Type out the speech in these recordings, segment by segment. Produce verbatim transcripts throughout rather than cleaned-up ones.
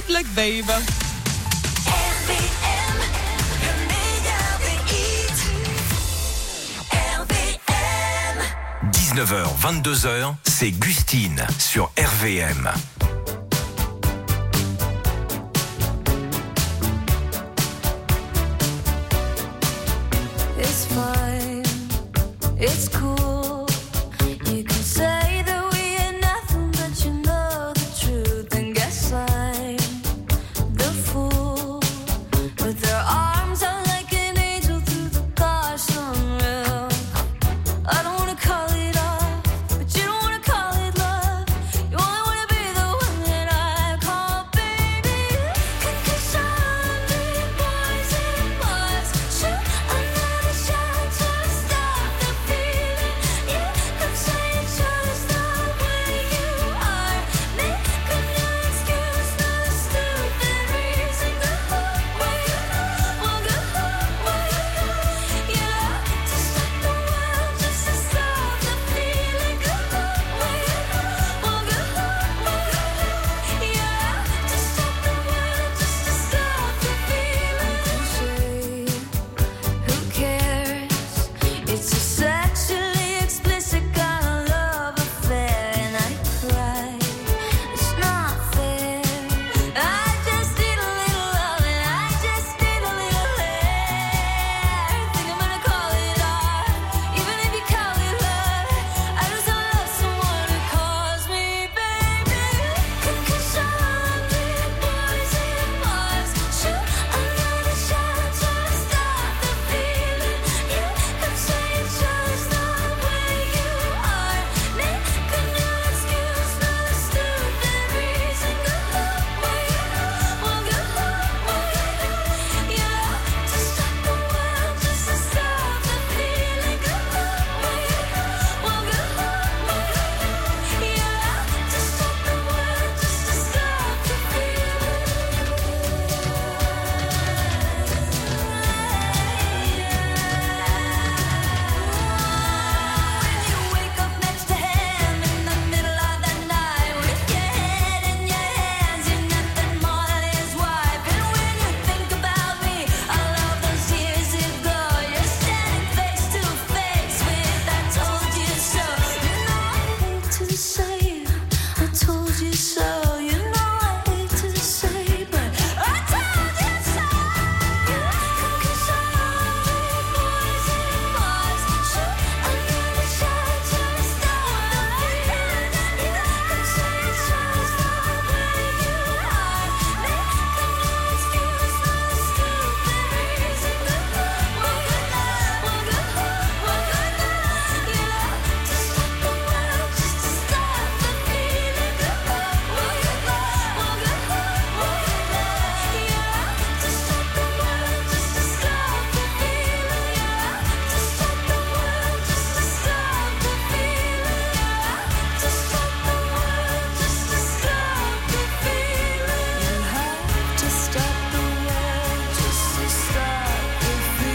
Luck Babe. dix-neuf heures, vingt-deux heures, c'est Gustine sur R V M. It's fine, it's cool. You can say that we ain't nothing, but you know the truth. And guess I'm the fool with their arms out like an angel through the car sunroof. I don't wanna call it off, but you don't wanna call it love. You only wanna be the one that I call baby. Cause a hundred boys and boys shoot another shot to stop the feeling. You could say you chose the way you are, making your excuse not a stupid reason. Go where you well, go where you you have to stop the world just to stop the feeling. Go where you well, go where you have to stop the world just to stop the feeling. Who cares? It's a sexually explicit kind of love affair, and I cry. It's not fair. I just need a little love, and I just need a little hair. Think I'm gonna call it art, even if you call it love. I just don't love someone who calls me baby. Cause a hundred boys and boys shoot another shot to stop the feeling. You could say you chose the way you are, making your excuse not a stupid reason. Go where you well, go where you have to stop the world just to stop the feeling. Go where you well, go where you have to stop the world just to stop the feeling. When you wake up next to him in the middle of the night with your head in your hands, you're nothing more than his wife. And when you think about me, all of those years ago, you're standing face to face with I told you so. You know I hate to say I told you so. You know I hate to say, but I told you so. Cause a hundred boys and boys shoot another shot to stop the feeling. You could say you chose the way you are, making your excuse not a stupid reason. Go well, good night, well, good, well, good night. You have to stop the world just to stop the feeling. Go well, good night, well, good, well, good night. You have to stop the world just to stop the feeling. You have to stop the world just to stop the feeling. You have to stop the world just to stop the feeling. You have to stop the world just to stop the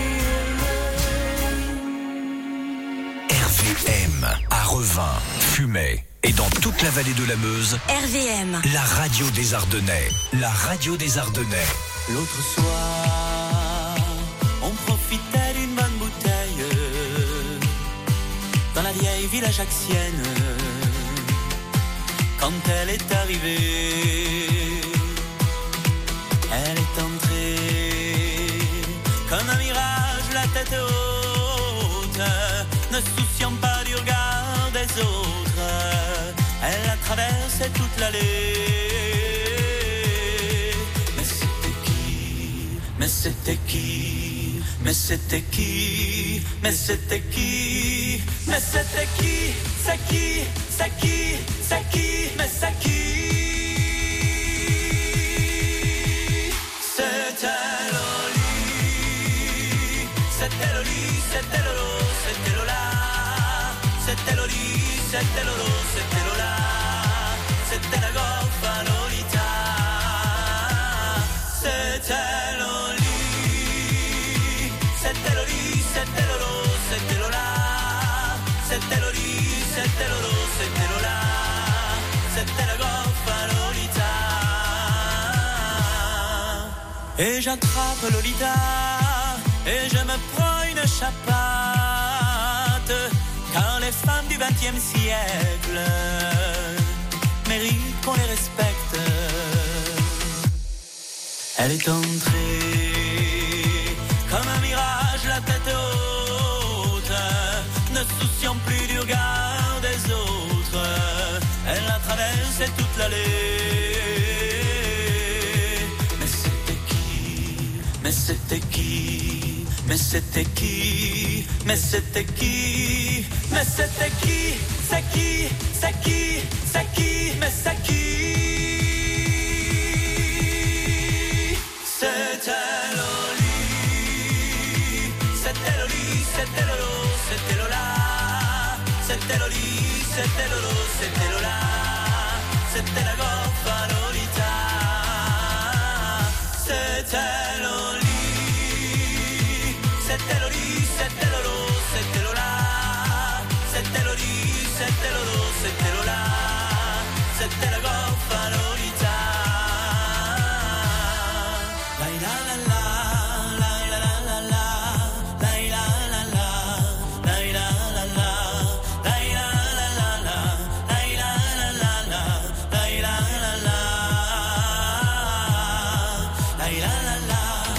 feeling. R V M à Revin, Fumay et dans toute la vallée de la Meuse, R V M. la radio des Ardennais. La radio des Ardennais. L'autre soir, on profitait d'une bonne bouteille dans la vieille ville ajaxienne. Quand elle est arrivée, elle est entrée comme un mirage, la tête haute, ne souciant pas du regard des autres. Elle a traversé toute l'allée. Mais c'était qui? Mais c'était qui? Mais c'était qui? Mais c'était qui? Mais c'était qui? C'est qui? C'est qui? C'est qui? Mais c'est qui? C'était Loli. C'était Loli, c'était Lolo, c'était Lola. C'était Loli, c'était Lolo, c'était Lola. C'était la goffa Lolita. C'était Loli. C'était Loli, c'était Lolo, c'était Lola. C'était Loli, c'était Lolo, c'était Lola. C'était la goffa Lolita. Et j'attrape Lolita et je me prends une chapate, car les femmes du vingtième siècle méritent qu'on les respecte. Elle est entrée comme un mirage, la tête haute, ne souciant plus du regard des autres. Elle a traversé toute l'allée. Mais c'était qui? Mais c'était qui? Mais c'était qui? Mais c'était qui? C'est qui? C'est qui? C'est qui? Mais c'est qui? C'était Loli. C'était Loli, c'était Lolo, c'était Lola. C'était Loli, c'était Lolo, c'était Lola. C'était la goffa Lolita. C'était Loli. C'était Loli, c'était Lolo, c'était Lola. C'était Loli, c'était Lolo, c'était Lola. C'était la goffa Lolita. La la la la, la la la la la, la la la la, la la la la, la la la la, la la la la, la la la la, la la la la.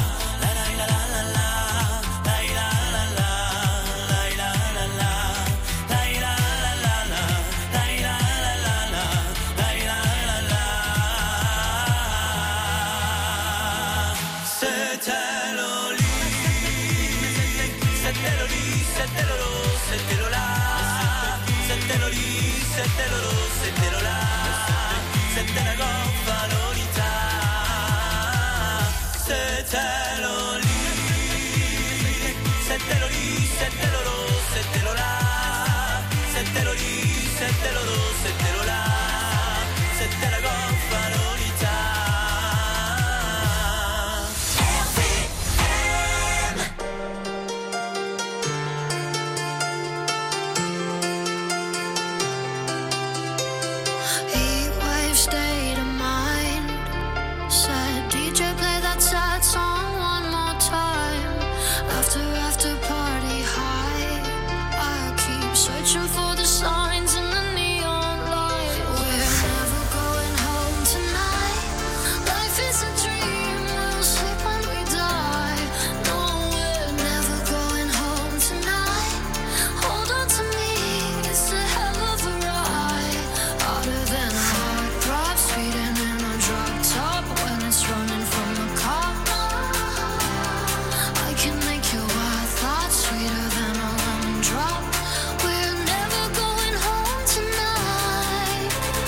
C'était Lolo, c'était Lola, c'était la goffa Lolita. C'était Loli. C'était Loli, c'était Lolo, c'était Lola. C'était Loli, c'était Lolo, c'était Lola. C'était la goffa Lolita. State of mind. Said D J play that sad song one more time. After after party high, I keep searching for the signs in the neon light. We're never going home tonight. Life is a dream, we'll sleep when we die. No, we're never going home tonight. Hold on to me, it's a hell of a ride. Harder than a heart throb, speeding in a drop top when it's running from the cop. I can make your wild thoughts sweeter than a lemon drop. We're never going home tonight.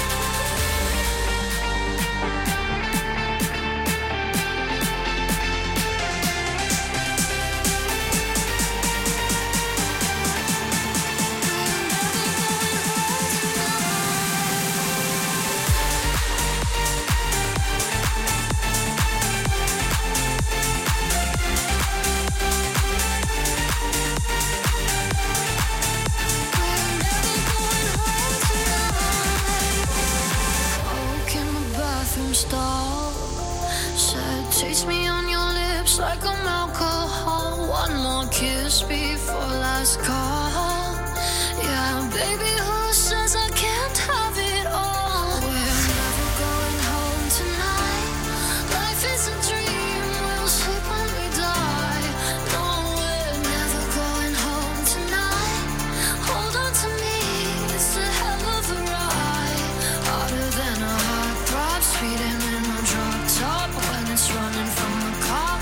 Oak in the bathroom stall. Said, taste me on your lips like I'm alcohol. One more kiss before last call. Yeah, baby, who says I can't have it all? We're never going home tonight. Life is a dream, we'll sleep when we die. No, we're never going home tonight. Hold on to me, it's a hell of a ride. Harder than a heart throb, speeding in a drop top when it's running from the cop.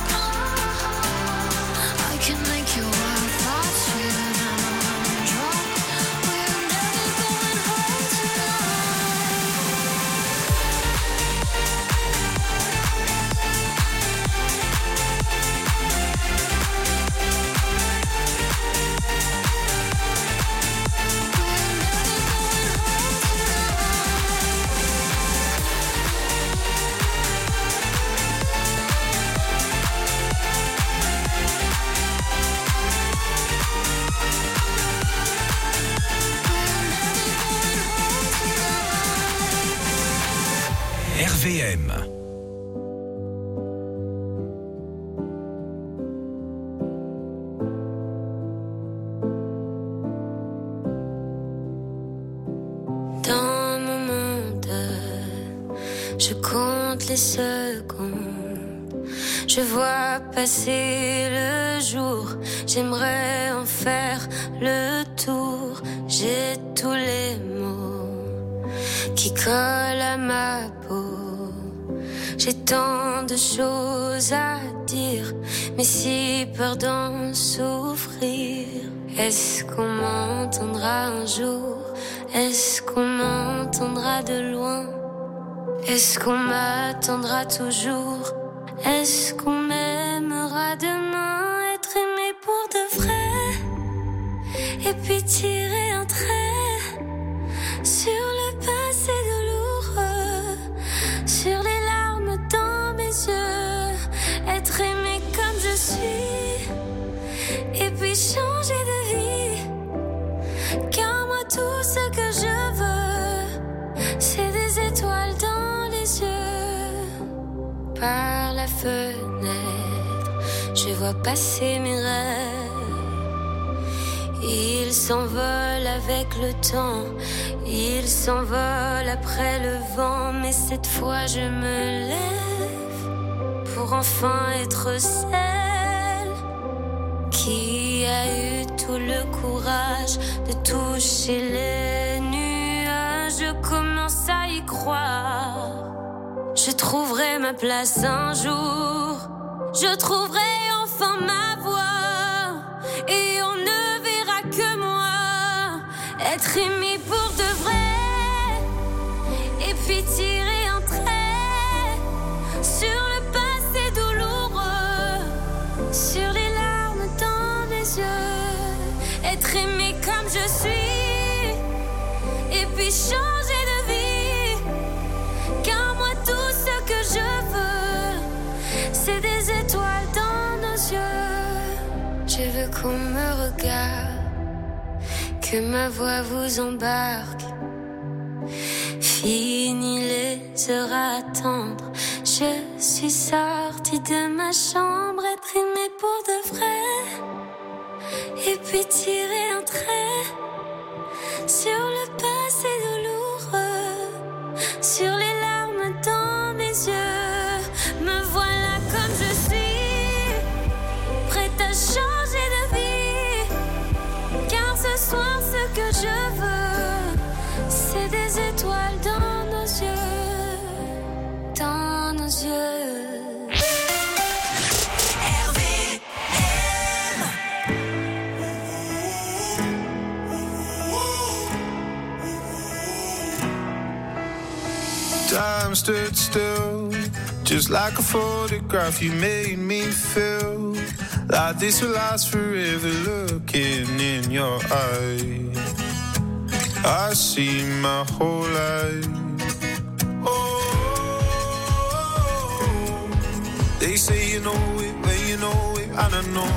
I can make your wild thoughts sweeter than a lemon drop. We're never des secondes. Je vois passer le jour, j'aimerais en faire le tour. J'ai tous les mots qui collent à ma peau. J'ai tant de choses à dire, mais si peur d'en souffrir. Est-ce qu'on m'entendra un jour? Est-ce qu'on m'entendra de loin? Est-ce qu'on m'attendra toujours? Est-ce qu'on m'aimera demain? Être aimé pour de vrai, et puis tirer un trait sur le passé douloureux, sur les larmes dans mes yeux. Être aimé comme je suis, et puis changer de vie. Car moi tout ce que je veux, c'est des étoiles dans les yeux. Par la fenêtre, je vois passer mes rêves. Ils s'envolent avec le temps, ils s'envolent après le vent. Mais cette fois je me lève pour enfin être celle qui a eu tout le courage de toucher les nuages. Je commence à y croire. Je trouverai ma place un jour. Je trouverai enfin ma voix. Et on ne verra que moi. Être aimé pour de vrai. Et puis tirer un trait sur le passé douloureux, sur les larmes dans mes yeux. Être aimé comme je suis, et puis changer de vie. Car moi tout ce que je veux, c'est des étoiles dans nos yeux. Je veux qu'on me regarde, que ma voix vous embarque. Fini les heures à attendre, je suis sortie de ma chambre. Être aimée pour de vrai, et puis tirer un trait sur le passé douloureux, sur les larmes dans mes yeux. Me voilà comme je suis, prête à changer de vie. Car ce soir ce que je veux, c'est des étoiles dans nos yeux, dans nos yeux. Time stood still, just like a photograph. You made me feel like this will last forever. Looking in your eyes, I see my whole life. Oh, they say you know it when you know it, and I know.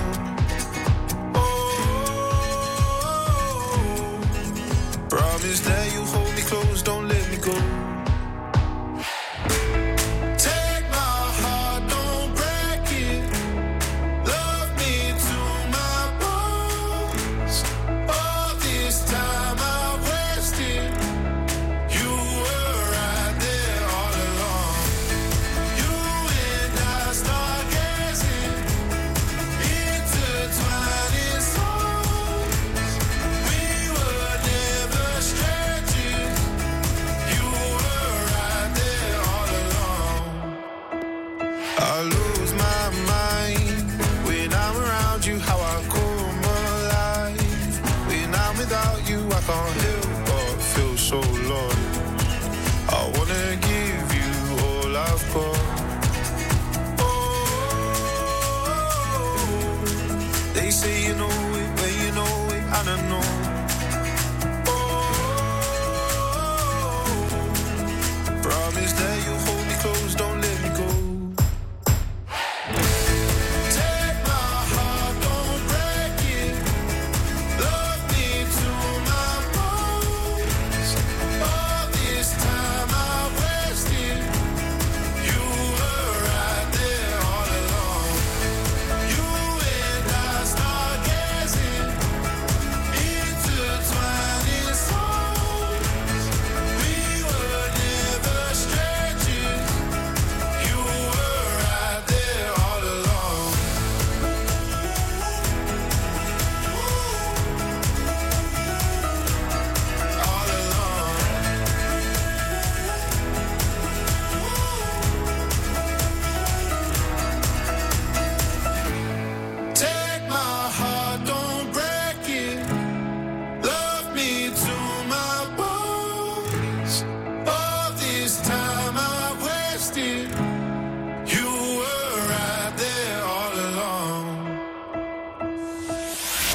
Oh, promise that you hold me close, don't let me go. Oh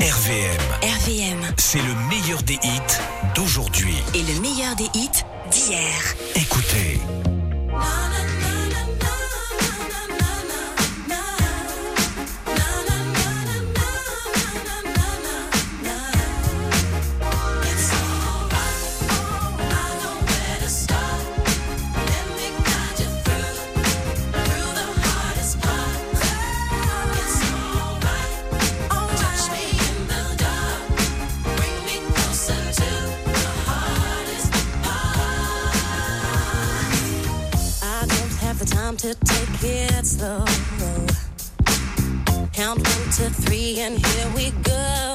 R V M. R V M. C'est le meilleur des hits d'aujourd'hui. Et le meilleur des hits d'hier. Écoutez. Time to take it slow. Count one to three and here we go.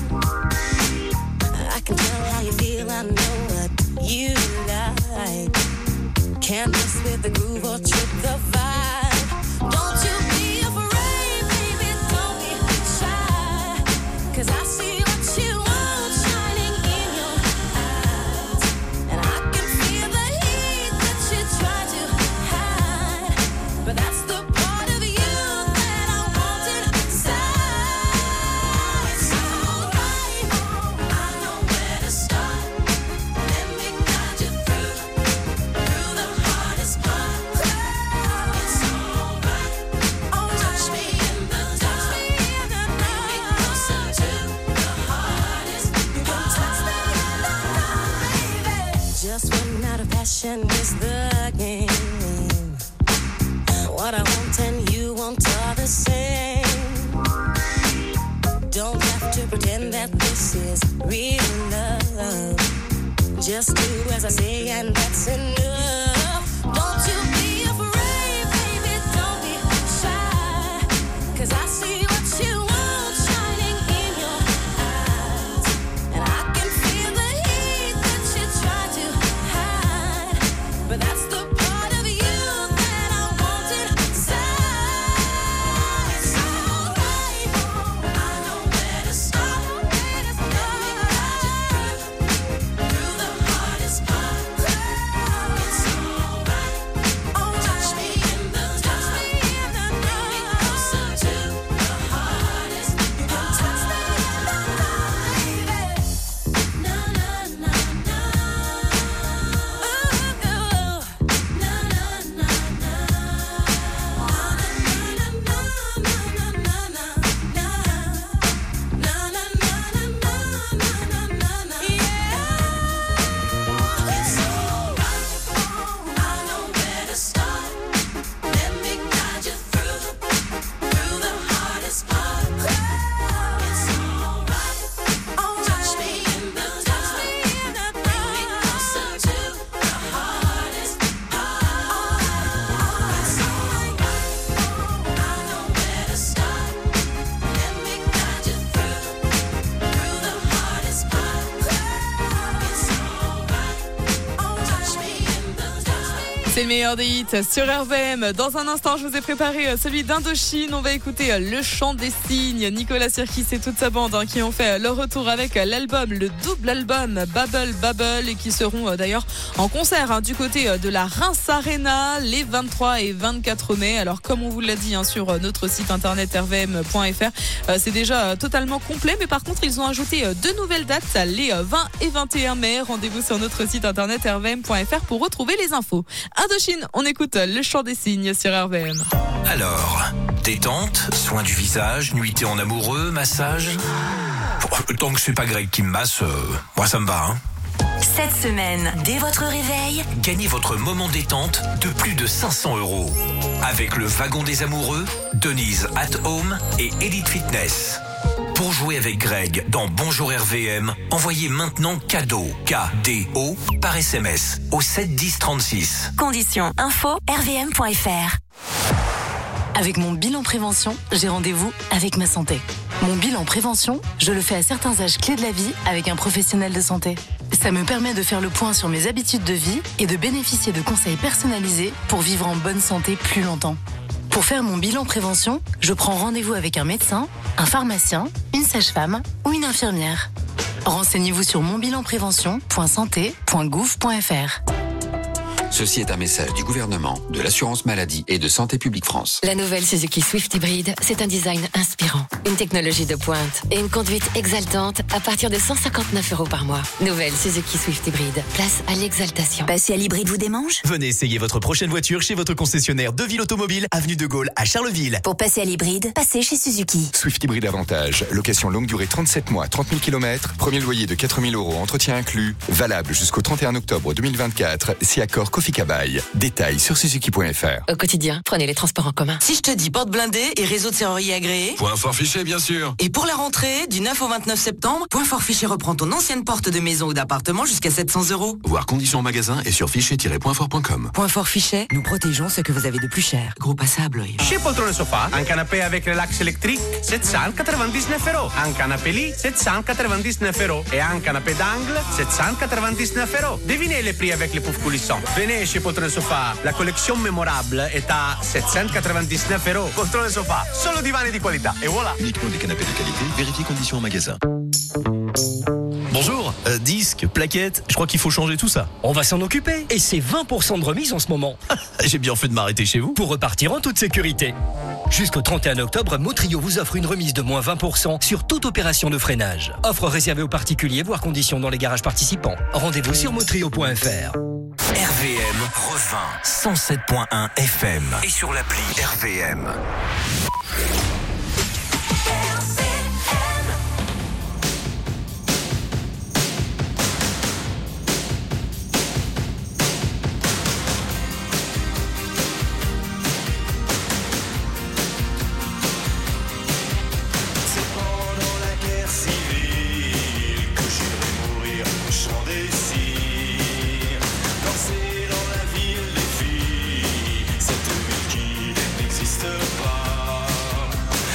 I can tell how you feel, I know what you like. Can't mess with the groove or trip the vibe. Don't you be afraid, baby, don't be shy. Cause I see what you want shining in your eyes. And I can feel the heat that you try to hide. But that's the part of you that I want inside. It's alright, I know where to start. Let me guide you through, through the hardest part. It's alright, touch me in the dark. Bring me closer to the hardest part. Touch me in the dark, baby. Just one night of passion is the game. What I want and you want are the same. Don't have to pretend that this is real love. Just do as I say and that's enough. Don't you be afraid, baby, don't be shy. Cause I see what you want shining in your eyes. And I can feel the heat that you try to hide. But that's the part of you that I want inside. It's alright, I know where to start. Let me guide you through, through the hardest part. It's alright, touch me in the dark. Bring me closer to the hardest part. Touch me in the dark, baby. Na na na na. Ooh, ooh. Na na na na. C'est le meilleur des hits sur R V M. Dans un instant, je vous ai préparé celui d'Indochine. On va écouter Le Chant des Cygnes. Nicolas Sirkis et toute sa bande hein, qui ont fait leur retour avec l'album, le double album Bubble Bubble, et qui seront d'ailleurs en concert hein, du côté de la Reims Arena les vingt-trois et vingt-quatre mai. Alors comme on vous l'a dit hein, sur notre site internet r v m point f r, euh, c'est déjà totalement complet, mais par contre ils ont ajouté deux nouvelles dates les vingt et vingt et un mai. Rendez-vous sur notre site internet r v m point f r pour retrouver les infos. Indochine, on écoute Le Chant des Cygnes sur R V M. Alors, détente, soin du visage, nuitée en amoureux, massage. Tant que c'est pas Greg qui me masse, euh, moi ça me va, hein. Cette semaine, dès votre réveil, Gagnez votre moment détente de plus de cinq cents euros. Avec le wagon des amoureux, Denise at Home et Elite Fitness. Pour jouer avec Greg dans Bonjour R V M, envoyez maintenant cadeau, K D O, par S M S au sept dix trente-six. conditions info r v m point f r. Avec mon bilan prévention, j'ai rendez-vous avec ma santé. Mon bilan prévention, je le fais à certains âges clés de la vie avec un professionnel de santé. Ça me permet de faire le point sur mes habitudes de vie et de bénéficier de conseils personnalisés pour vivre en bonne santé plus longtemps. Pour faire mon bilan prévention, je prends rendez-vous avec un médecin, un pharmacien, une sage-femme ou une infirmière. Renseignez-vous sur mon bilan prévention point santé point gouv point f r. Ceci est un message du gouvernement, de l'assurance maladie et de Santé publique France. La nouvelle Suzuki Swift Hybrid, c'est un design inspirant, une technologie de pointe et une conduite exaltante à partir de cent cinquante-neuf euros par mois. Nouvelle Suzuki Swift Hybrid, place à l'exaltation. Passer à l'hybride vous démange? Venez essayer votre prochaine voiture chez votre concessionnaire Deville Automobile, avenue de Gaulle à Charleville. Pour passer à l'hybride, passez chez Suzuki. Swift Hybrid Avantage, location longue durée trente-sept mois, trente mille kilomètres, premier loyer de quatre mille euros, entretien inclus, valable jusqu'au trente et un octobre deux mille vingt-quatre, si accord Kofi Kabaï. Détails sur suzuki point f r. Au quotidien, prenez les transports en commun. Si je te dis porte blindée et réseau de serrurier agréé. Point fort fiché, bien sûr. Et pour la rentrée, du neuf au vingt-neuf septembre, Point fort fiché reprend ton ancienne porte de maison ou d'appartement jusqu'à sept cents euros. Voir conditions en magasin et sur fichet tiret point fort point com. Point fort fichet, nous protégeons ce que vous avez de plus cher. Gros passable. Chez Poltrone Sofa, un canapé avec relax électrique, sept cent quatre-vingt-dix-neuf euros. Un canapé lit, sept cent quatre-vingt-dix-neuf euros. Et un canapé d'angle, sept cent quatre-vingt-dix-neuf euros. Devinez les prix avec les poufs coulissants. Venez chez Poltrone Sofa, la collection mémorable est à sept cent quatre-vingt-dix-neuf euros. Poltrone Sofa, solo divani di qualità. Et voilà. Uniquement des canapés de qualité, vérifiez conditions en magasin. Bonjour, euh, disque, plaquettes, je crois qu'il faut changer tout ça. On va s'en occuper et c'est vingt pour cent de remise en ce moment. J'ai bien fait de m'arrêter chez vous. Pour repartir en toute sécurité. Jusqu'au trente et un octobre, Motrio vous offre une remise de moins vingt pour cent sur toute opération de freinage. Offre réservée aux particuliers, voire conditions dans les garages participants. Rendez-vous sur motrio point f r. R V M revint cent sept point un F M et sur l'appli R V M. Cette ville qui n'existe pas.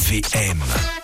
V M.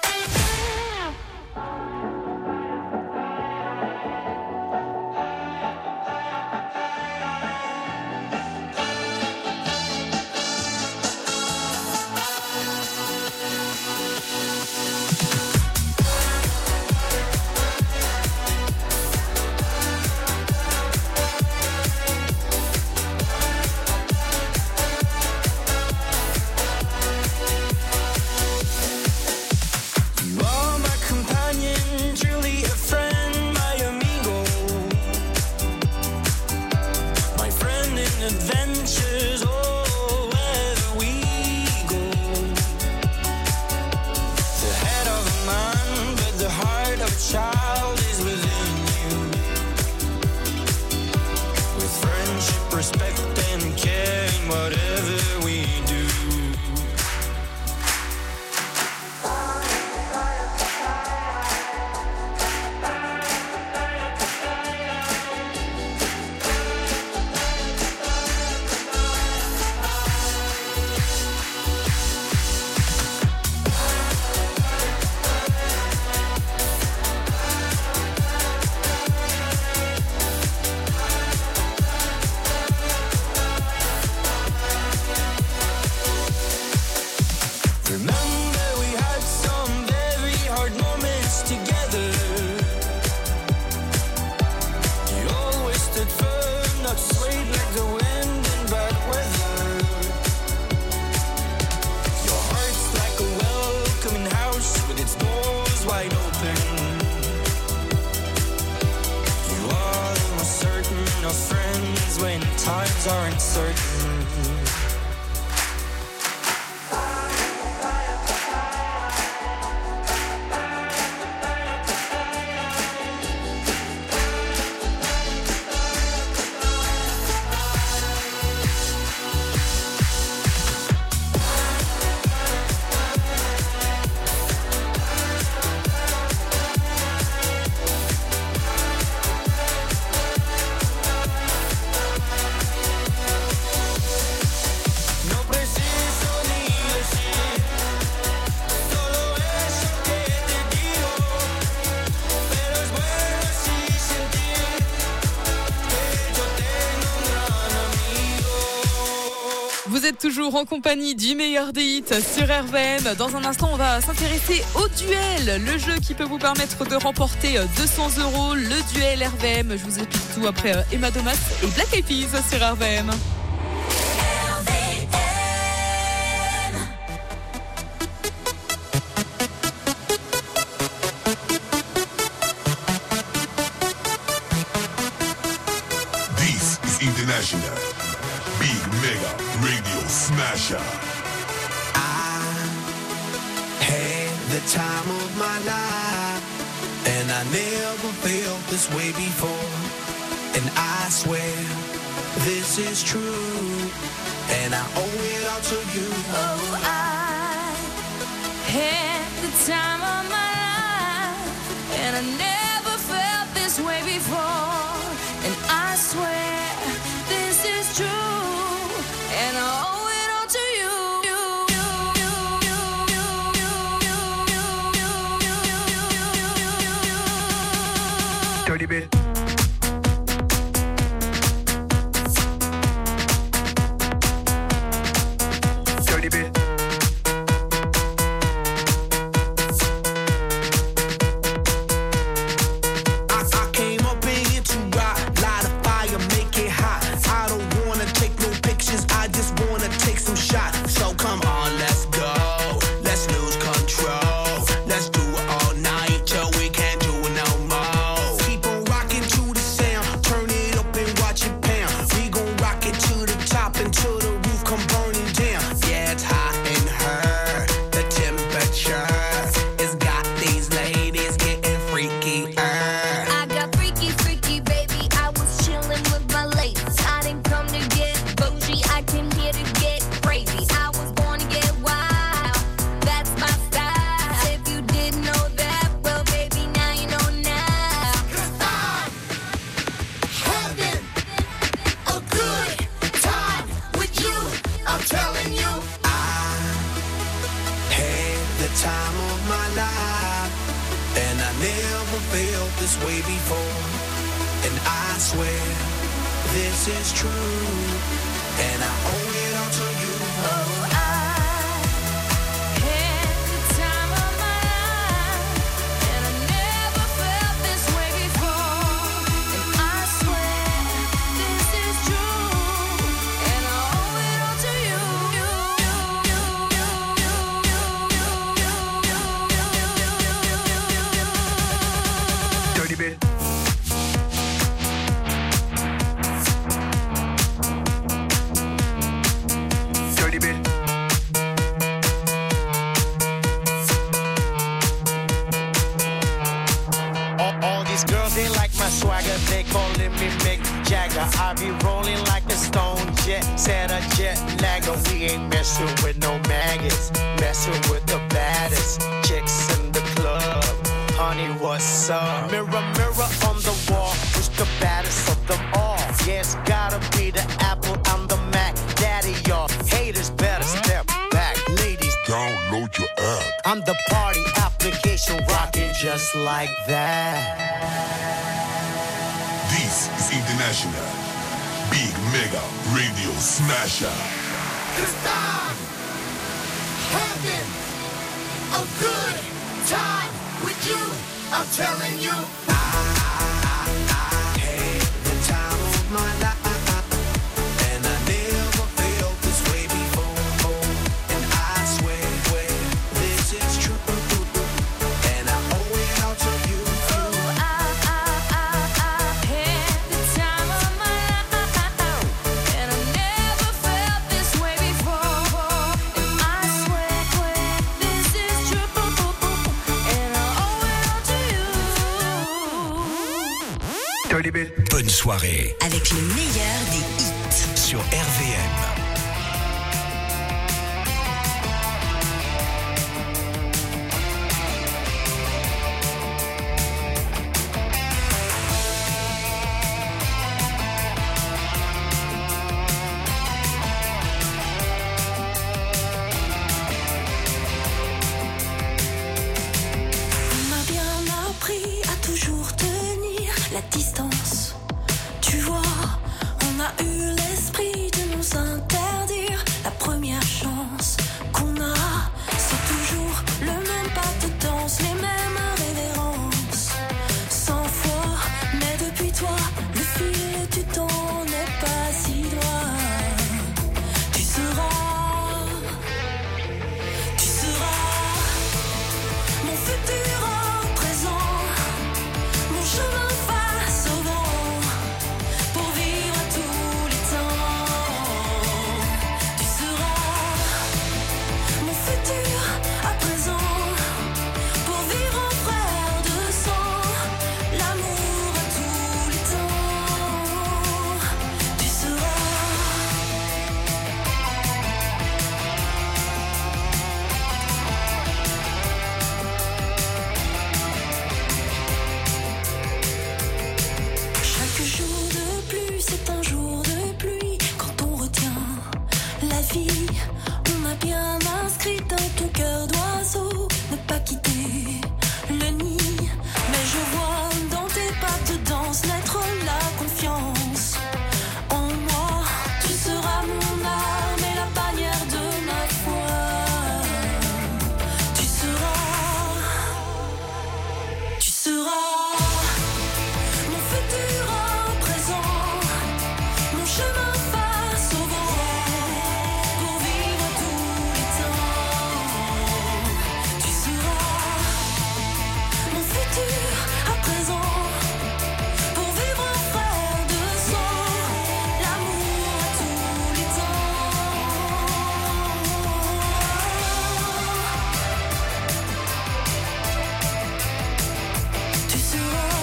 Vous êtes toujours en compagnie du meilleur des hits sur R V M. Dans un instant, on va s'intéresser au duel, le jeu qui peut vous permettre de remporter deux cents euros. Le duel R V M, je vous explique tout après Emma Domas et Black Eyed Peas sur R V M. This is International. Big Mega Radio Smasher. I had the time of my life, and I never felt this way before. And I swear this is true, and I owe it all to you. Oh, I had the time of my life, and I never felt this way before. And I swear this is true. And I owe it all to you. Dirty bit. Dirty bit. I, I came up in here to rock, light a fire, make it hot. I don't wanna take this way before, and I swear this is true, and I owe it all to you. Oh, I had the time of my life, and I never felt this way before, and I swear this is true, and I owe it all to you. Dirty bit. Dirty bit. All, all these girls, they like my swagger. They calling me Mick Jagger. I be rolling like a stone jet, set a jet lagger. We ain't messing with no maggots, messing with the baddest chicks in the club. Honey, what's up? Mirror, mirror on the wall, who's the baddest of them all? Yeah, it's gotta be the Apple, I'm the Mac. Daddy, y'all haters better step back. Ladies, Download your app. I'm the party application rocking just like that. This is International Big Mega Radio Smasher. Cause I'm having a good time with you. I'm telling you, I, I had the time of my life, and I never felt this way before. And I swear, swear this is true, and I owe it all to you. Oh, I, I, I, I had the time of my life, and I never felt this way before, and I swear, swear this is true, and I owe it all to you. Dirty bit. Bonne soirée Avec le meilleur des hits. sur R V M. On m'a bien appris à toujours tenir la distance. Tu vois, on a eu l'esprit de nous interdire la première chance qu'on a. C'est toujours le même pas de danse, les mêmes révérences. Cent fois, mais depuis toi, le fil du temps n'est pas si droit. Tu seras, tu seras mon futur en présent, mon chemin face au vent, pour vivre à tous les temps. Tu seras mon futur à présent, pour vivre en frère de sang, l'amour à tous les temps. Tu seras. Chaque jour de pluie, c'est un jour de pluie. Quand on retient la vie, on a bien inscrit dans ton cœur d'oiseau ne pas quitter le nid. Mais je vois dans tes pas de danse naître la confiance en moi. Tu seras mon arme et la bannière de ma foi. Tu seras, tu seras mon futur en présent, mon chemin face au vent, pour vivre tous les temps. Tu seras mon futur à présent, pour vivre en frère de sang, l'amour à tous les temps. Tu seras.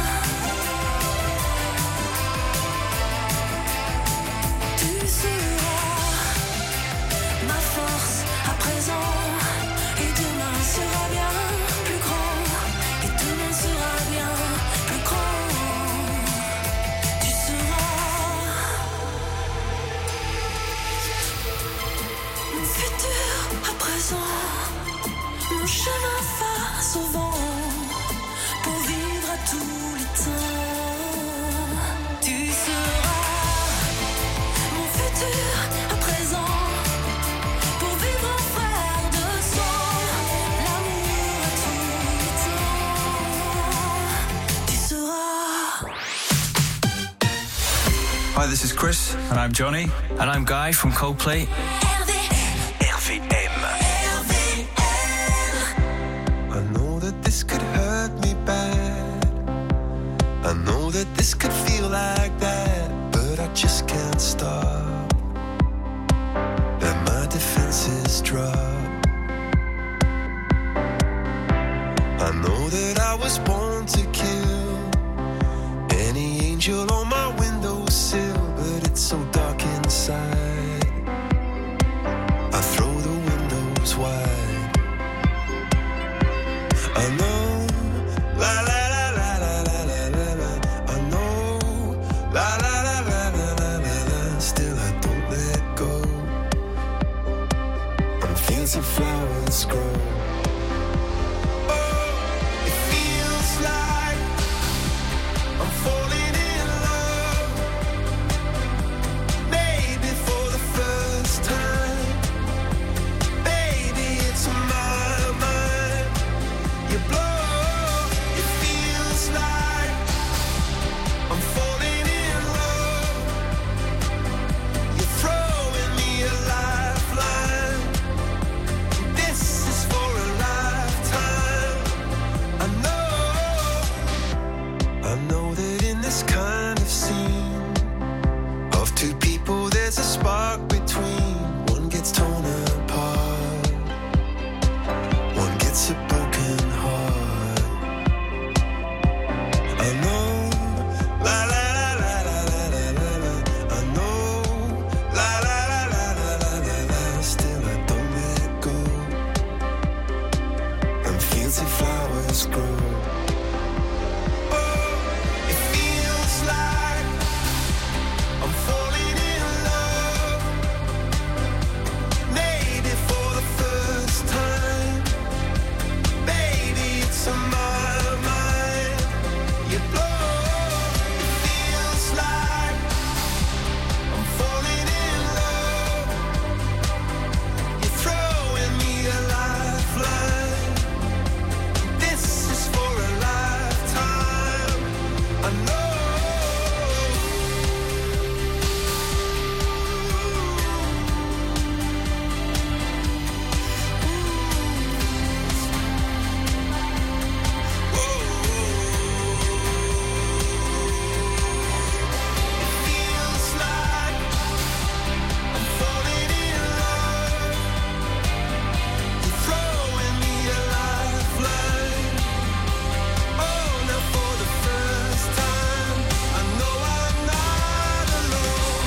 Tu seras ma force à présent, et demain sera bien plus grand, et demain sera bien plus grand. Tu seras mon futur à présent, mon chemin face au vent, pour vivre à tous les temps. Tu seras mon futur à présent. Pour vivre en frère de sang, l'amour à tous les temps. Tu seras. Hi, this is Chris. And I'm Johnny. And I'm Guy from Coldplay. R V M. I know that this could hurt me bad. I know that this could feel like that, but I just can't stop. Let my defenses drop. I know that I was born to kill any angel on my windowsill, but it's so dark inside. I throw the windows wide. I know, la la la la la la la la la. I know, la la la la la la la la. Still I don't let go. And fancy flowers grow. Oh, it feels like I'm falling in love. Maybe for the first time. Baby, it's my mind. You blow, it feels like I'm falling in love. You're throwing me a lifeline. This is for a lifetime. I know, I know that in this kind of scene of two people there's a spark between. One gets torn apart, one gets a broken heart. I know, la la la la la la la la la. I know, la la la la la la la la. Still I don't let go. And fancy flowers grow. Oh, it feels like I'm falling in love. Maybe for the first time. Baby, it's on my mind. You blow, it feels like I'm falling in love. You're throwing me a lifeline. This is for a lifetime. I know. Feels like I'm falling in love. You're throwing me a lifeline. Oh, now for the first time, I know I'm not alone.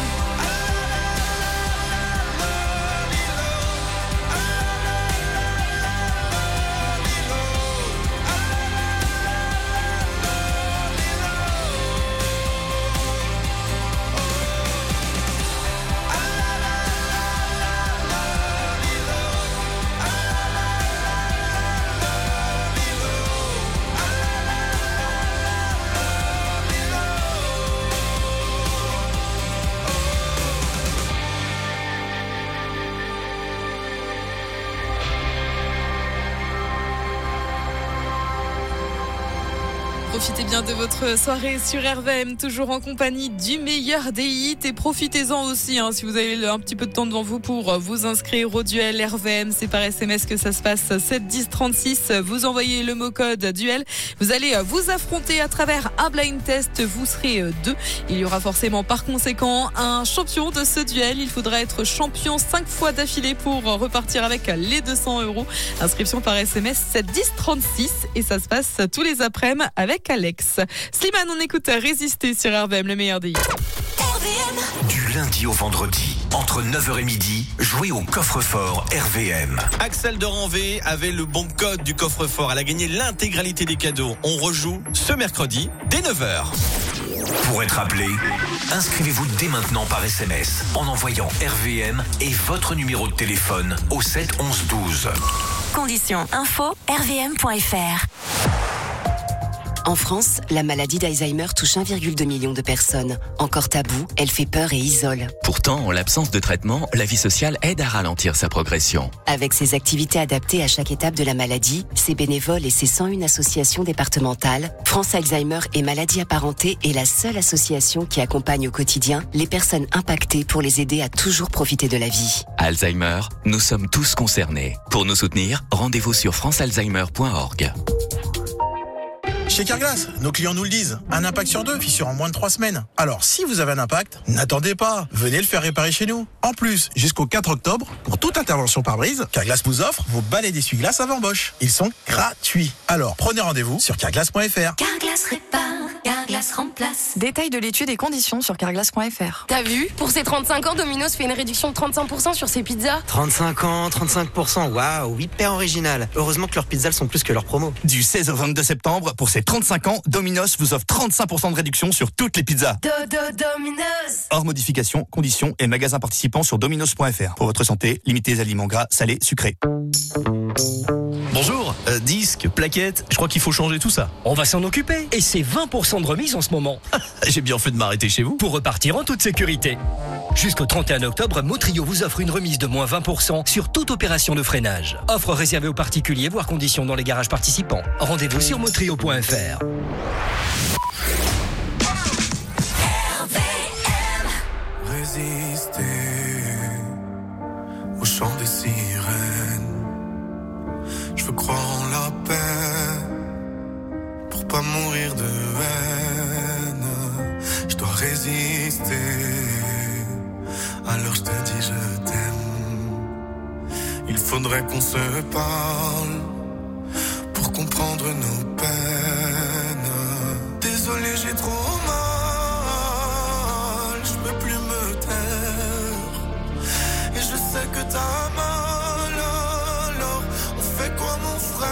Profitez bien de votre soirée sur R V M, toujours en compagnie du meilleur des hits, et profitez-en aussi hein, si vous avez un petit peu de temps devant vous pour vous inscrire au duel R V M. C'est par S M S que ça se passe, sept dix trente-six. Vous envoyez le mot code duel. Vous allez vous affronter à travers un blind test. Vous serez deux. Il y aura forcément par conséquent un champion de ce duel. Il faudra être champion cinq fois d'affilée pour repartir avec les deux cents euros. Inscription par S M S sept dix trente-six, et ça se passe tous les après-midi avec Alex. Slimane, on écoute Résister sur R V M, le meilleur des hits. Du lundi au vendredi, entre neuf heures et midi, jouez au coffre-fort R V M. Axel de Ranvé avait le bon code du coffre-fort. Elle a gagné l'intégralité des cadeaux. On rejoue ce mercredi dès neuf heures. Pour être appelé, inscrivez-vous dès maintenant par S M S en envoyant R V M et votre numéro de téléphone au sept onze douze. Conditions info r v m point f r. En France, la maladie d'Alzheimer touche un virgule deux million de personnes. Encore tabou, elle fait peur et isole. Pourtant, en l'absence de traitement, la vie sociale aide à ralentir sa progression. Avec ses activités adaptées à chaque étape de la maladie, ses bénévoles et ses cent une associations départementales, France Alzheimer et maladies apparentées est la seule association qui accompagne au quotidien les personnes impactées pour les aider à toujours profiter de la vie. Alzheimer, nous sommes tous concernés. Pour nous soutenir, rendez-vous sur france alzheimer point org. Chez Carglass, nos clients nous le disent, un impact sur deux, fissure en moins de trois semaines. Alors, si vous avez un impact, n'attendez pas, venez le faire réparer chez nous. En plus, jusqu'au quatre octobre, pour toute intervention par brise, Carglass vous offre vos balais d'essuie-glace avant Bosch. Ils sont gratuits. Alors, prenez rendez-vous sur carglass point f r. Carglass répare, Carglass remplace. Détail de l'étude et conditions sur carglass point f r. T'as vu? Pour ses trente-cinq ans, Domino's fait une réduction de trente-cinq pour cent sur ses pizzas. trente-cinq ans, trente-cinq pour cent, waouh, hyper original. Heureusement que leurs pizzas sont plus que leurs promos. Du seize au vingt-deux septembre, pour ces trente-cinq ans, Domino's vous offre trente-cinq pour cent de réduction sur toutes les pizzas. Dodo Domino's. Hors modification, conditions et magasins participants sur dominos point f r. Pour votre santé, limitez les aliments gras, salés, sucrés. Bonjour, euh, disque, plaquettes, je crois qu'il faut changer tout ça. On va s'en occuper et c'est vingt pour cent de remise en ce moment. J'ai bien fait de m'arrêter chez vous. Pour repartir en toute sécurité. Jusqu'au trente et un octobre, Motrio vous offre une remise de moins vingt pour cent sur toute opération de freinage. Offre réservée aux particuliers, voire conditions dans les garages participants. Rendez-vous sur motrio point f r. Résister au chant des sirènes. Je veux croire en la paix pour pas mourir de haine. Je dois résister. Alors je te dis je t'aime. Il faudrait qu'on se parle pour comprendre nos peines. Désolé, j'ai trop mal, je peux plus me taire. Et je sais que t'as mal, alors on fait quoi mon frère?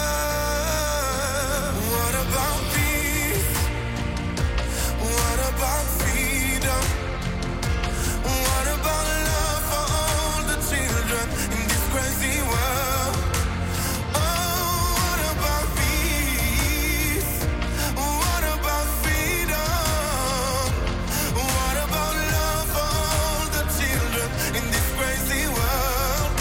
What about peace? What about freedom? What about love for all the children in this crazy world? Oh, what about peace? What about freedom? What about love for all the children in this crazy world?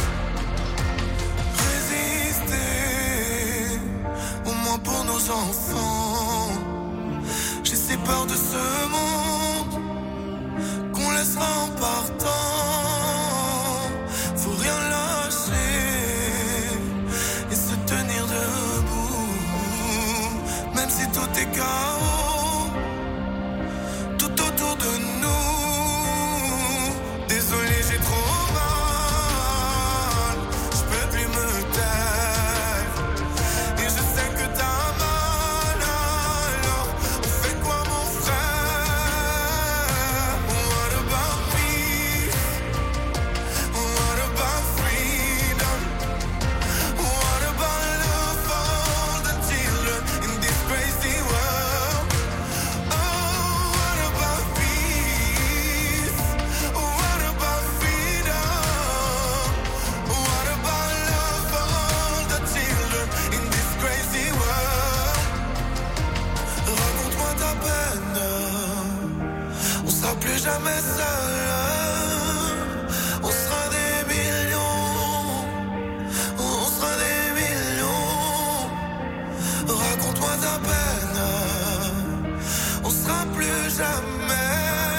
Résister, au moins pour nos enfants. J'ai si peur de ce monde qu'on laissera en partant. Faut rien lâcher et se tenir debout, même si tout est chaos tout autour de nous. Désolé, j'ai trop mal, je peux plus me taire. Et je sais que t'as mal, alors on fait quoi mon frère? What about peace? What about freedom? What about love for all the children in this crazy world? Oh, what about peace? What about freedom? What about love for all the children in this crazy world? Raconte-moi ta peine, on sera plus jamais seul. On sera des millions, on sera des millions. Raconte-moi ta peine, on sera plus jamais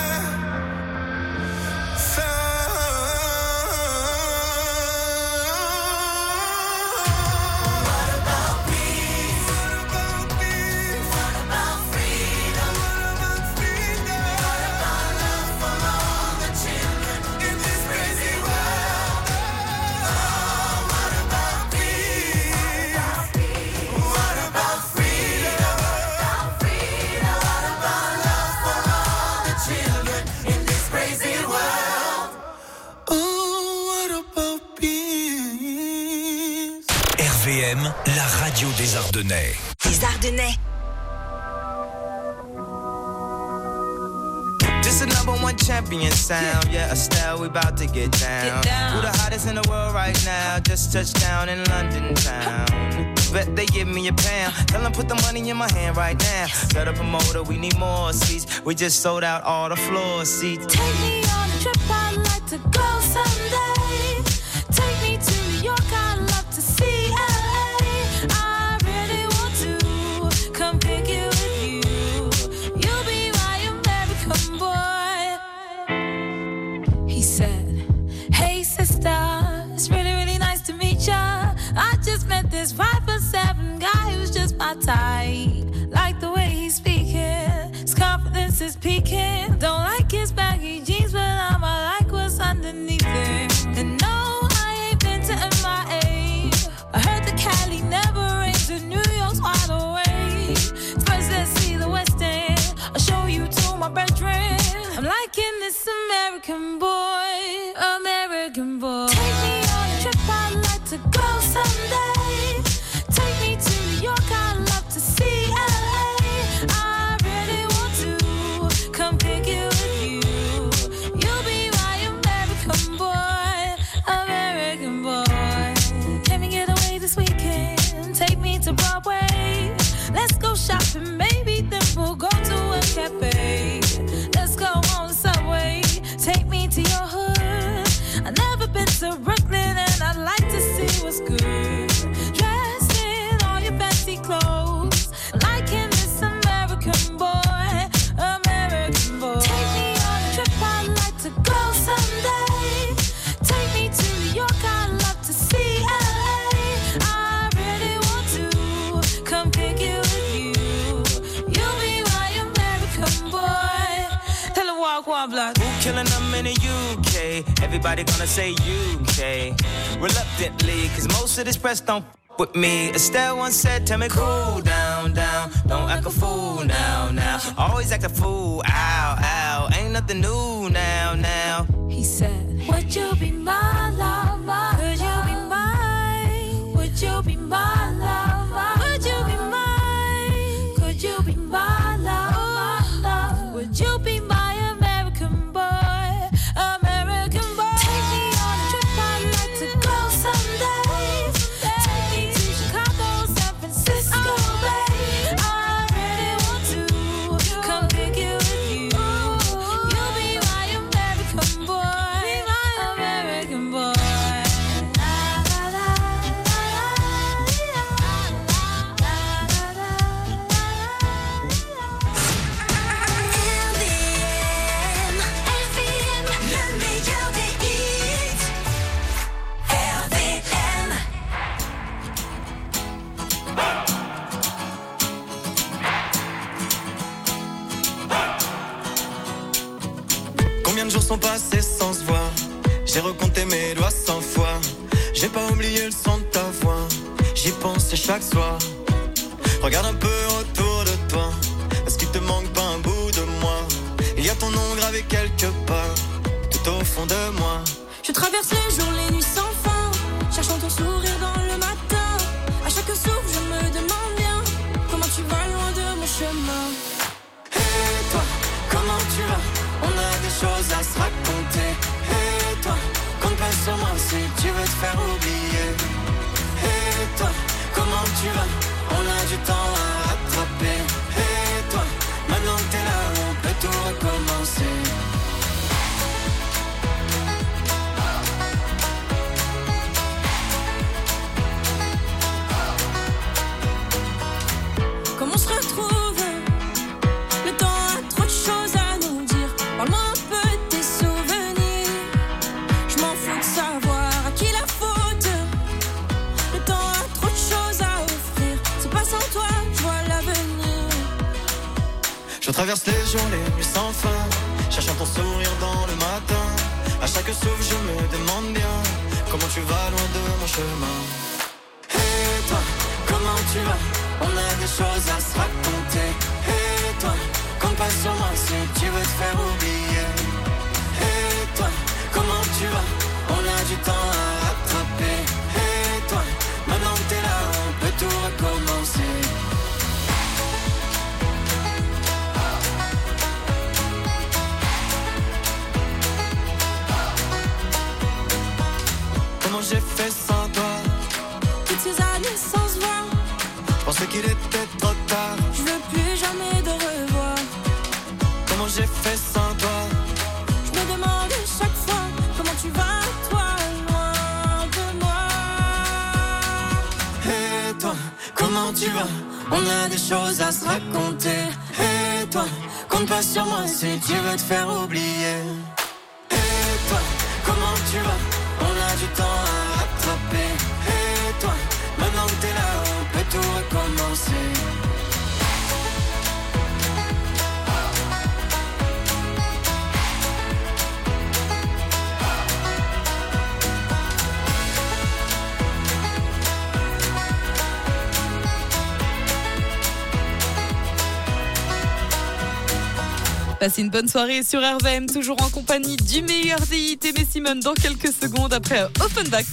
R V M, la radio des Ardennais. Les Ardennais. This is number one champion sound. Yeah, Estelle, we about to get down. Get down. Who the hottest in the world right now? Just touched down in London town. bet they give me a pound. Tell them put the money in my hand right now. Set up a motor, we need more seats. We just sold out all the floor seats. Take me on a trip, I'd like to go someday. Take me to New York, I'd love to see L A. I really want to come pick you with you. You'll be my American boy. He said, hey sister, it's really, really nice to meet ya. I just met this five foot seven guy who's just my type. Like the way he's speaking, his confidence is peaking. Don't like his baggy jeans, but I'ma like what's underneath it. And no, I ain't been to M I A. I heard the Cali never rains and New York's wide awake. First let's see the West End, I'll show you to my bedroom. I'm liking this American boy, American boy. Take me on a trip, I'd like to go someday. Take me to New York, I'd love to see L A. I really want to come pick you with you. You'll be my American boy, American boy. Can we get away this weekend? Take me to Broadway. Let's go shopping, maybe then we'll go to a cafe. Let's go on the subway. Take me to your hood. I've never been to Brooklyn and I'd like to see what's good. Dressed in all your fancy clothes, liking this American boy, American boy. Take me on a trip, I'd like to go someday. Take me to New York, I'd love to see L A. I really want to come pick you with you. You'll be my American boy. Tell him walk one block. Who killing them in the U K? Everybody gonna say U K. Reluctantly, cause most of this press don't f- with me. Estelle once said, tell me cool down, down. Don't act a fool now, now. Always act a fool, ow, ow. Ain't nothing new now, now. He said, would you be my lover? Could you be mine? Would you be my lover? Would you be mine? Could you be my lover? Would you be my American boy? American boy. Take me on a trip, I'd like to go someday. Take me to Chicago, San Francisco, Bay. I really want to come pick you with you. You'll be my American boy, American boy. Combien de jours sont passés sans se voir? J'ai recompté mes doigts cent fois. J'ai pas oublié le son de ta voix. J'y pense chaque soir. Regarde un peu autour de toi. Est-ce qu'il te manque pas un bout de moi? Il y a ton nom gravé quelque part, tout au fond de moi. Je traverse les jours, les nuits sans fin, cherchant ton sourire dans le matin. À chaque souffle, je me demande bien comment tu vas loin de mon chemin. Et toi, comment tu vas? On a des choses à se raconter. Et toi, compte pas sur moi si tu veux te faire oublier. Et toi, comment tu vas? On a du temps à rattraper. Et toi, maintenant que t'es là, on peut tout recommencer. Comment on se retrouve? Le temps a trop de choses à nous dire. Parle-moi un peu de tes souvenirs. Je m'en fous de savoir à qui la faute. Le temps a trop de choses à offrir. C'est pas sans toi, je vois l'avenir. Je traverse les jours, les nuits sans fin, cherchant ton sourire dans le matin. À chaque souffle, je me demande bien comment tu vas loin de mon chemin. Et toi, comment tu vas? On a des choses à se raconter. Et toi, compte pas sur moi si tu veux te faire oublier. Et toi, comment tu vas? On a du temps à rattraper. Et toi, maintenant que t'es là, on peut tout recommencer. Comment j'ai fait sans toi? Toutes ces années sans se voir, qu'il était trop tard. Je veux plus jamais te revoir. Comment j'ai fait sans toi? Je me demande chaque fois comment tu vas, toi, loin de moi. Et toi, comment tu vas? On a des choses à se raconter. Et toi, compte pas sur moi si tu veux te faire oublier. Et toi, comment tu vas? On a du temps à rattraper. Et toi, maintenant que t'es là, on peut tout recommencer. Passez une bonne soirée sur R V M, toujours en compagnie du meilleur des hits. Et Simone dans quelques secondes après Offenbach.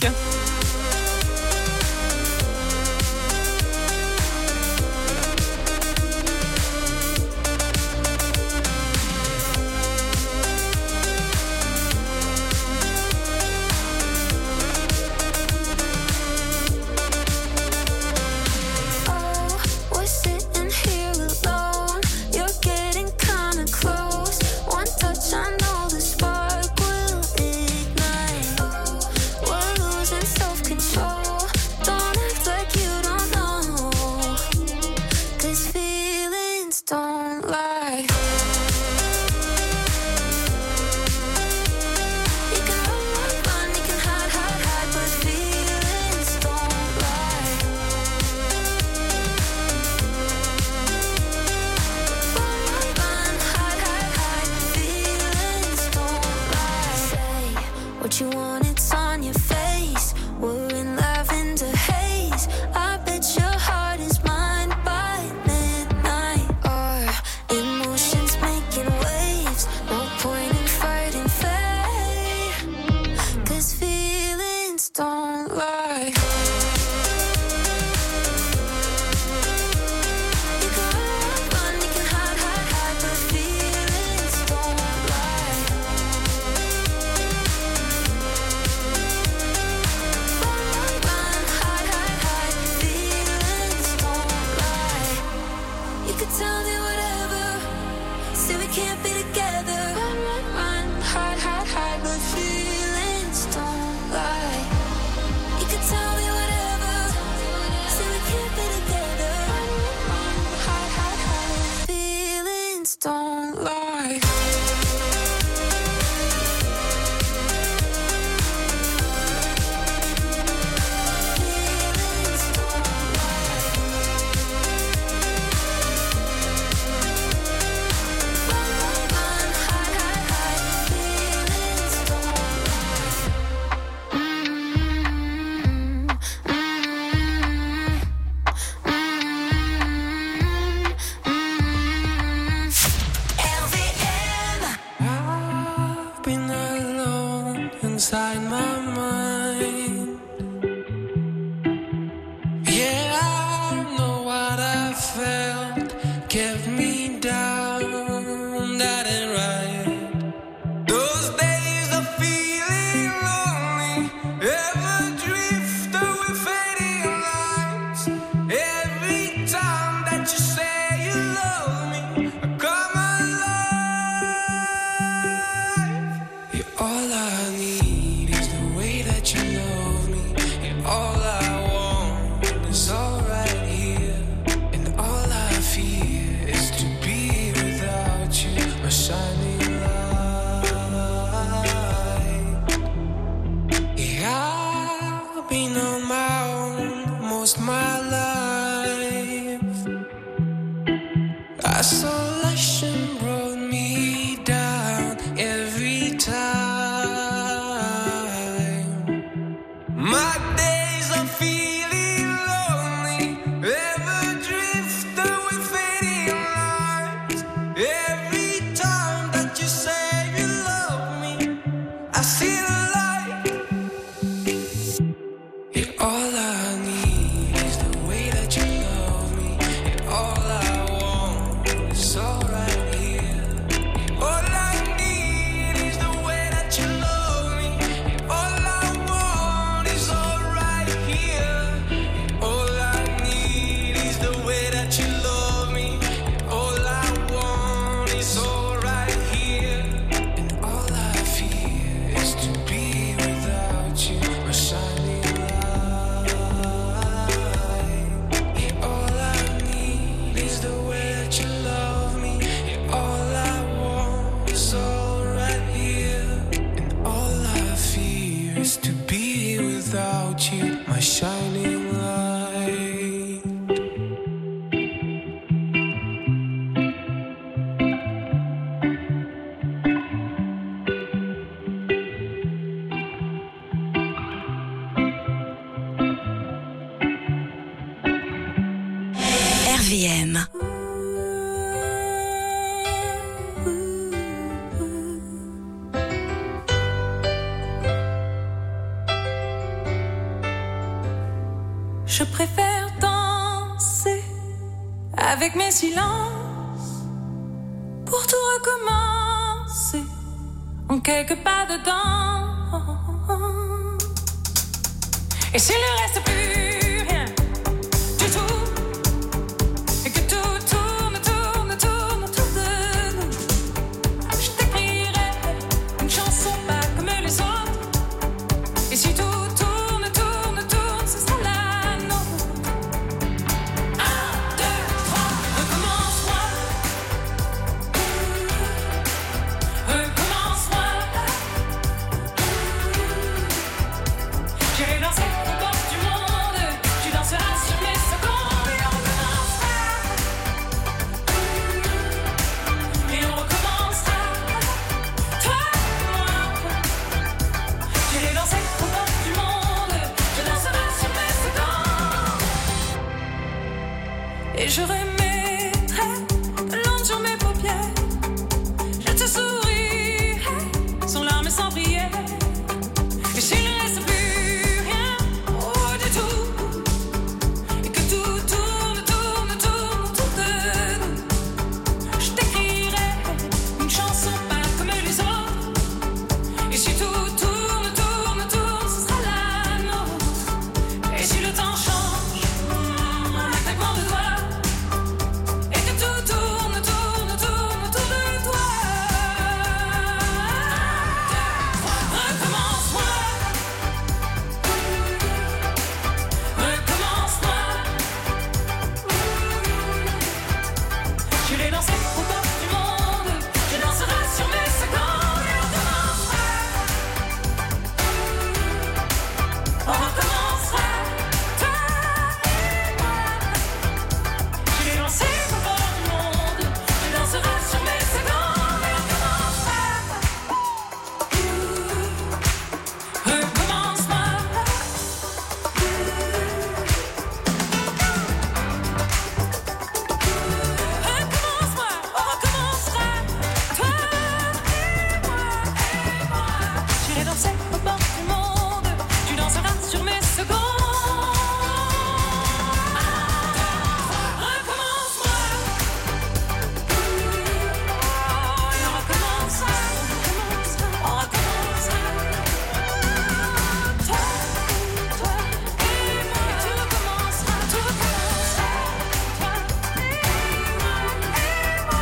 The way my shining light. R V M. Je préfère danser avec mes silences pour tout recommencer en quelques pas dedans. Et s'il ne reste plus rien du tout, et que tout tourne, tourne, tourne autour de nous, je t'écrirai une chanson pas comme les autres. Et si tout tourne, tourne, tourne, ce sera la nôtre. Un, deux, trois, recommence-moi. Recommence-moi. J'irai danser au bord du monde. Tu danseras sur mes secondes. Et on recommencera. Et on recommencera. Toi et moi. J'irai danser au bord du monde. Je danserai sur mes secondes. Et je remettrai de l'encre sur mes paupières. Je te sourirai sans larmes et sans prière. Et s'il ne reste plus rien, oh du tout, et que tout tourne, tourne, tourne autour de nous, je t'écrirai une chanson pas comme les autres. Et si tout tourne, tourne, tourne, ce sera la nôtre. Et si le temps change, en un claquement de doigts, et que tout tourne, tourne, tourne autour de toi. Recommence-moi. Recommence-moi. J'irai danser au bord du monde. Je danserai sur mes secondes. Et on recommencera. On recommencera. Toi et moi. J'irai danser au bord du monde. Je danserai sur mes secondes. Et on recommencera. Recommence-moi. Recommence-moi, on recommencera. Toi et moi, et moi. J'irai danser au bord du monde. Tu danseras sur mes secondes. Recommence-moi. Et on recommencera. On recommencera. Toi, toi et moi. Et tu recommenceras, tu recommenceras. Toi et moi, et moi.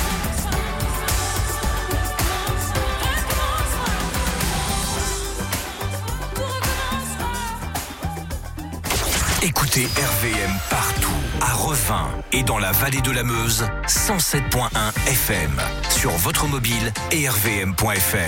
Écoutez R V M partout, à Revin et dans la vallée de la Meuse, cent sept virgule un F M, sur votre mobile et r v m point f r.